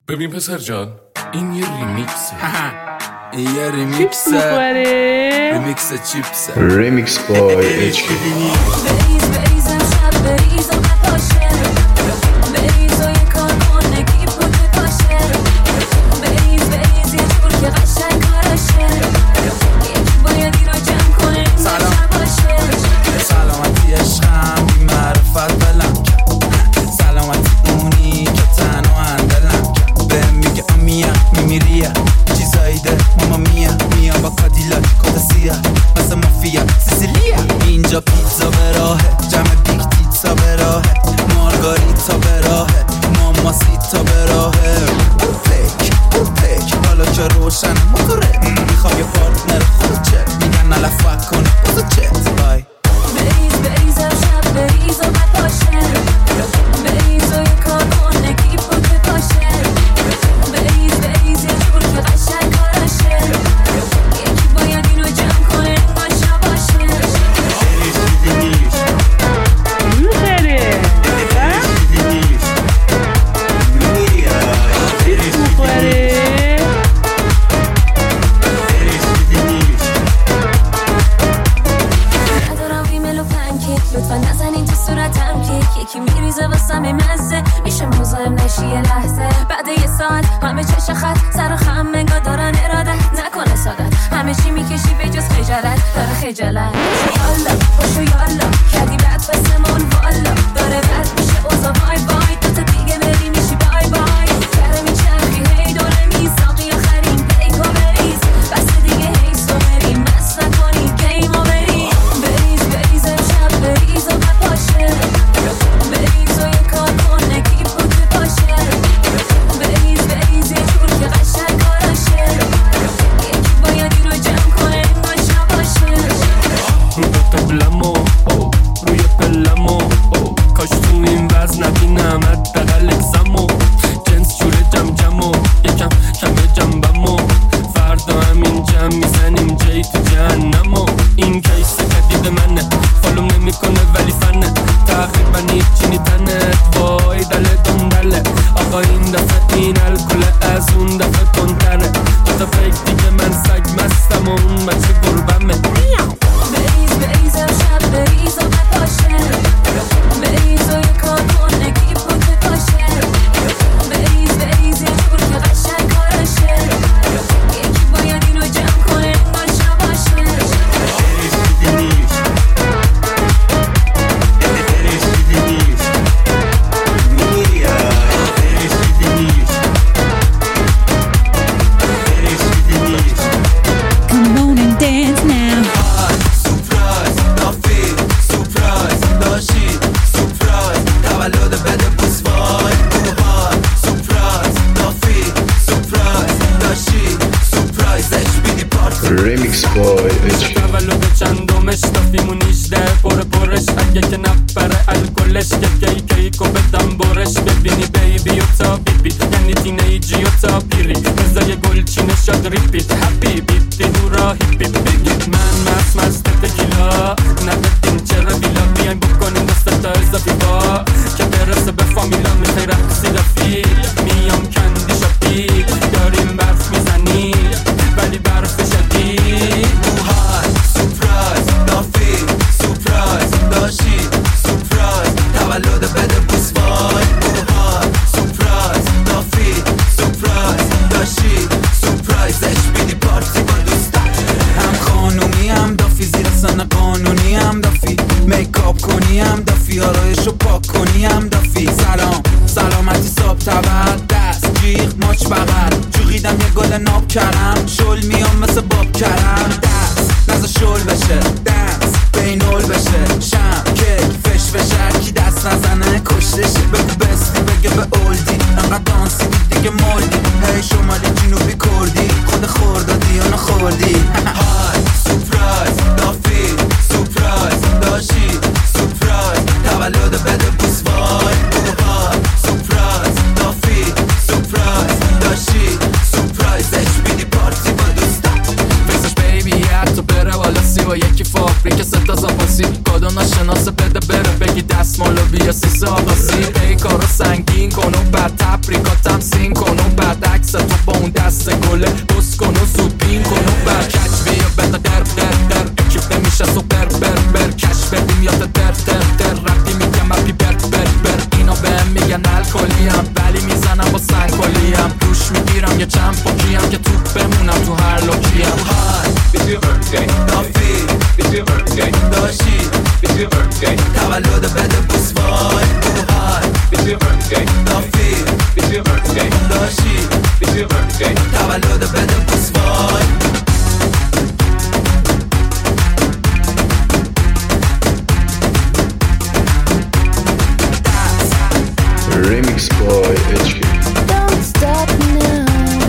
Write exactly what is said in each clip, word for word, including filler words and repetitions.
ببین پسر جان این یه ریمیکسه. این یه ریمیکسه، ریمیکس چیپسه. ریمیکس بای اچ کی. اینجا پیتزا به راهه، جمع بیگ تیتزا به راهه، مارگاریتا به راهه، ماماسیتا به راهه. اوپک اوپک حالا که روشن موتوره، میخوام یه پارتنر خودچه، میگن نلفت کنه بازو چت بای. بریز بریز امشب بریز و بپاشه، بریز و یه کار کنه کیپ و که پاشه، بریز بریز یه جور که قشنگ کارشه، یکی باید اینو جمع کنه باشه باشه. یکی میریزه واسم مزه میشه مزاحم نشی یه لحظه. بعد یه ساعت همه چش خط سر خم منگا دارن ارادت نکنه سادت، همه چی میکشی به جز خجالت داره خجالت. یالا باشو یالا کردی بعد بسمون والا داره بد میشه اوزا بای بای تو تا دیگه بری میشی بای بای. سر میچرخی هی دوره میساقی آخرین پیکو بریز بس دیگه هی سو بریم مست نکنی گیمو بریم. بریز بریز امشب بریز و بپاشه، بریز و یه کار کنه کیپ و که پاشه، بریز بریز یه جور که قشنگ کارشه، یکی باید اینو جمع کنه باشه باشه. رو قبلمو روی پلمو کاش تو این وز نبینم حداقل اکسمو، جنس جوره جم جمو یکم کمه جنبمو، فردا همین جمع میزنیم جای تو جهنمو. این کیس جدید منه فالوم نمی کنه ولی فنه، تقریبا هیچی نیتنت وای دله دندله. آقا این دفعه این الکله از اون دفعه کنتره، دو تا فیک دیگه من سگ مستم و اون بچه گربمه. بریز بریز امشب بریز و بپاشه، بریز و یه کار کنه کیپ و که پاشه، بریز بریز یه جور که قشنگ کارشه، یکی باید اینو جمع کنه باشه باشه. Come on and dance now. سورپرایز نافی سورپرایز داشی سورپرایز تولد بده بوس وای اوها. سورپرایز نافی سورپرایز داشی سورپرایزش بیدی پارتی. ریمیکس بای اچ کی. تولد چندمش دافیمون نیشته پر پرش اگه که نپره الکلش که کی کیکو بدم برش. ببینی بیبی و تا بیبی یعنی تینیجی و تا پیری بزای گلچینه شد ریپیت هپی بیتی دورا هیپی بگید من مست مست تکیلا ندادیم چرا بیلا بیایم بکنیم دست تا اضافی با که برسه به فامیلا میخوای رقصی رفیق میام کندی شپیق داریم برف میزنی ولی برف شدید. اوهای سورپرایز نافی سورپرایز داشی سورپرایز تولد بده بوس وای اوها. سورپرایز نافی سورپرایز داشی سورپرایزش بیدی پارتی با دوستا. هم خانومی هم دافی زیر سن قانونی هم دافی میکاپ کنی هم دافی آرایشو پاک کنی هم دافی. سلام سلامتی صاحب تبر دست جیغ ماچ بغل جوغیدم یه گل ناب کرم شل میام مثل باب کرم دست نزا شل بشه دنس بینول بشه شم کیک فش فشر کی دست نزنه کشتشه. بگو بستی بگه به اولدی انقدر دانسی دید دیگه مولدی هی شمالی جنوبی کردی خود خوردادی یا نخوردی. های سورپرایز نافی سورپرایز داشی سورپرایز تولد بده بوس وای اوها. سورپرایز نافی سورپرایز داشی سورپرایزش بیدی پارتی با دوستا. فیسش بیبی حتی بره والا سی با یکی فابریک ستا زاپاسی کادو ناشناسه بده بره بگی دست مالو بیا سی ساقاسی. ای کارو سنگین کن و بعد تبریکاتم سین کن و بعد داشتی تولد بده بوس وای Remix boy اچ کی. Don't stop now.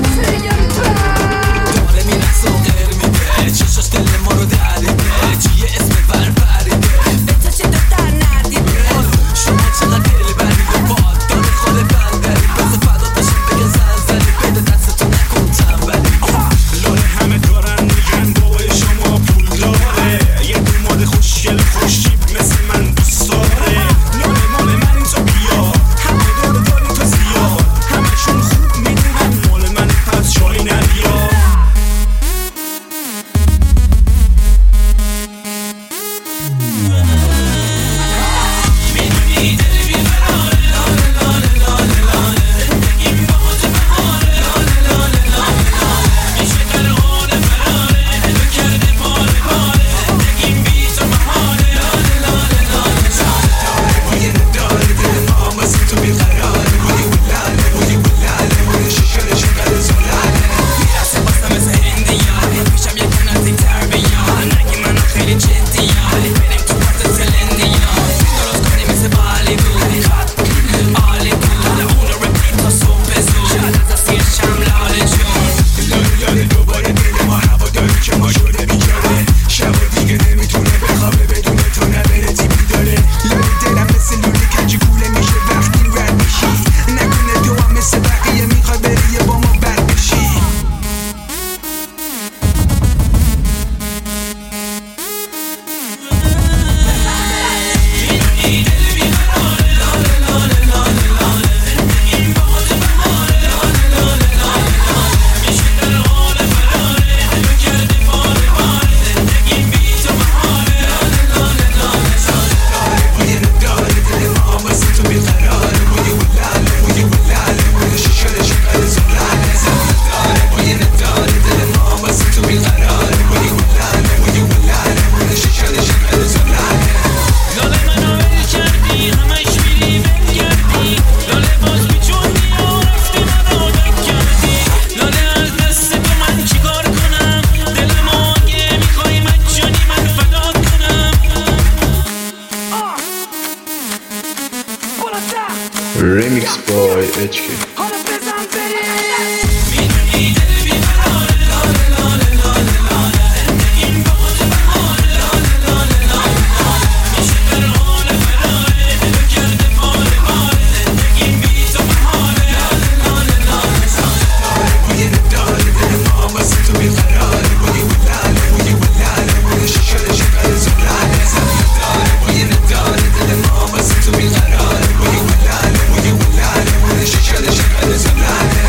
داره میرقص و غیر میده چشاش دل ما رو دریده چیه اسم فرفریده بتا چه تو در ندیده شما چقدر دل بری و باد داره خود بندری بس فدا بشین بگه زن زنی بده دستتو نکن تنبلی لاره همه دارن میگن بابای شما پول داره یه دوماد خوشگل خوشیب مثل من دوست داره لاره مال من این تو بیا همه داره داری تو زیاد همشون خوب میدونن مال من پس جایی نبیا میدونی دل بیقراره لاله لاله لاله لاله زندگیم باز بهاره لاله لاله لاله لاله میشه درهان فراره دلو کرده پاره پاره زندگیم بی تو بهاره لاله لاله لاله لاله بوی نداره دل ما واسه تو بیقراره بوی ولاله بوی ولاله بوی ششره شکل زلاله میرسه بازم مثل هندیانه پیشم یک نزدیک تر بیان نگی منو خیلی جدیانه بریم تو پارت سلندیان درست کنی مثل بالیوود عالی بود اون رو رپیت تا صبح زود شاید از اسیر شم لاله جون لاله لاله دوباره دل ما هوا داره که ما شده بیچاره شب و دیگه نمیتونه بخوابه بدون تو نبره تیبی داره لاله دلم مثل لوله کجی کوله میشه وقتی رد میشی نکنه تو هم مثل بقیه میخوای بری یه با ما بر بشی میدونی دل بیقراره لاله لاله لاله لاله زندگیم باز بهاره لاله لاله لاله لاله میشه درهان فراره دلو کرده پاره پاره زندگیم بی تو بهاره لاله لاله لاله لاله بوی نداره دل ما واسه تو بیقراره بوی ولاله بوی ولاله بوی ششره شکل زلاله داره بوی نداره دل ما واسه تو بیقراره بوی ولاله بوی ولاله بوی ششره شکل زلاله لاله منو ول کردی همش میری ول کردی لاله باز میچوندی و رفتی منو دک کردی لاله از دست تو من چیکار کنم دلم آگه میخوای مجانی من فدات کنم Remix boy اچ کی. میدونی دل بیقراره لاله لاله لاله لاله زندگیم باز بهاره لاله لاله لاله لاله میشه درهان فراره دلو کرده پاره پاره زندگیم بی تو بهاره لاله لاله لاله لاله بوی نداره دل ما واسه تو بیقراره بوی ولاله بوی ولاله بوی ششره شکل زلاله داره بوی نداره دل ما واسه تو بیقراره بوی ولاله بوی ولاله بوی ششره شکل زلاله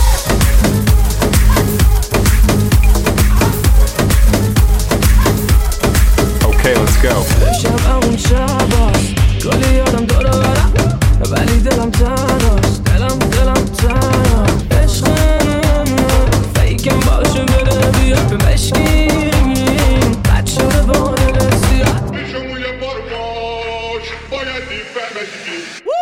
Okay, let's go. شب اون شباست کلی یادم داره برم ولی دلم تناست دلم دلم تناست عشقم فیکم باشه بره بیا به مشکیم بد شده با دل سیاه میشه موی پرپاش باید میفهمدی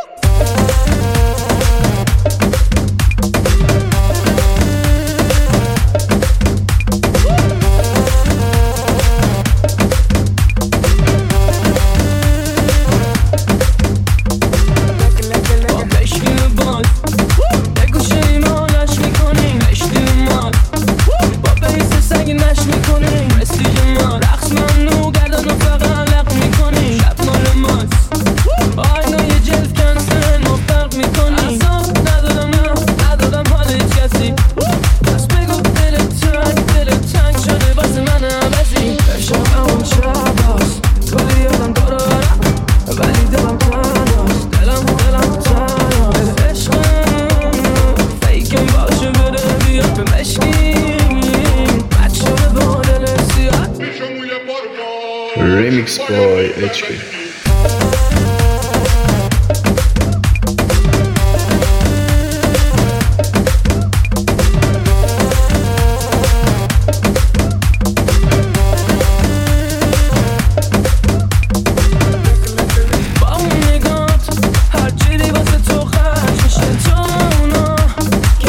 با مشکیم باز بگو شیمانش میکنیم مشکیم مال با بیس سنگ نش میکنیم رسیج ما رقص ممنوع گردن و فقط لق میکنیم شب مال ماست آینه یه جلد کنسن ما فرق میکنیم اصاب ندادم نه ندادم حال هیچ کسی بس بگو دل تنگ دل تنگ شده باز من عوضی شب اون شباست کلی یادم داره برم ولی دلم تناست دلم دلم تناست عشقم فیکم باشه بره بیا به مشکیم بد شده با دل سیاه میشه موی پرپاش Remix boy اچ کی. با اون نگات هر چیزی واسه تو خرج میشه تو اونا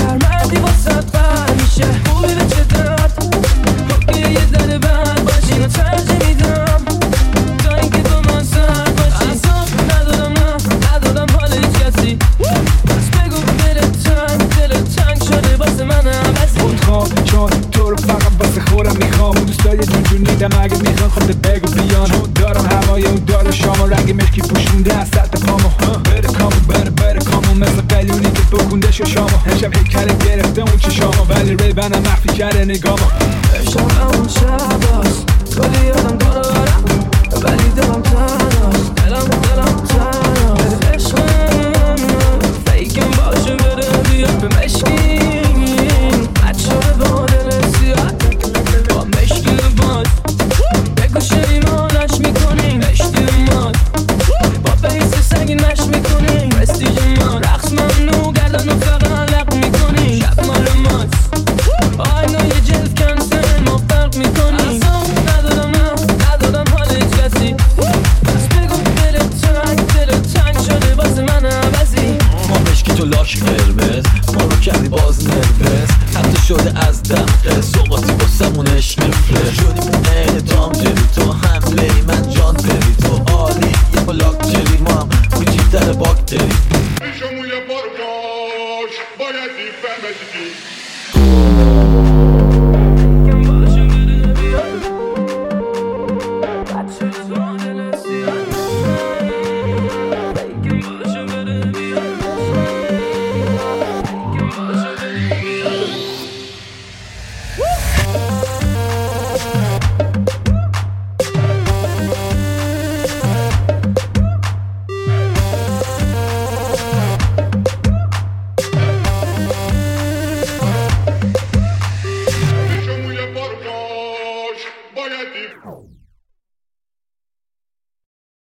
خودت بگو بیان چون دارم هوای اون داره شاما رنگ مشکی پوشونده از سطح پامو بره کامو بره بره کامو مثل قلیونی که بکنده شو شاما امشب هیکل گرفته اون چه شاما ولی ریبنم مخفی کرده نگامو امشب همون شباست کلی آدم داره برم ولی دلم تناست دلم دلم تناست عشقم فیکم باشه بره بیا به مشکین بد شده با دل سیاه با مشکی لباس بگو شریمانش میکنیم اشتی ماد با بیس سنگین مش میکنیم پرستیج ما رقص ممنوع گردن و فقط لق میکنیم شب مال ماست آینو یه جلد کنسل ما فرق میکنیم اصلا ندارم ندارم حال هیچ کسی بس بگو دلت تنگ دلت تنگ شده واسه من عوضی ما مشکی تو لاک قرمز ما رو کردی باز نرفز حتی شده از دم صحباتی باسمون عشق فرش شدیم نه تام جری تو حمله ای من جان تری تو عالی یه بلاک جری ما هم کوچیک در باکتری شموی پرپاش باید دیفهمه دیگی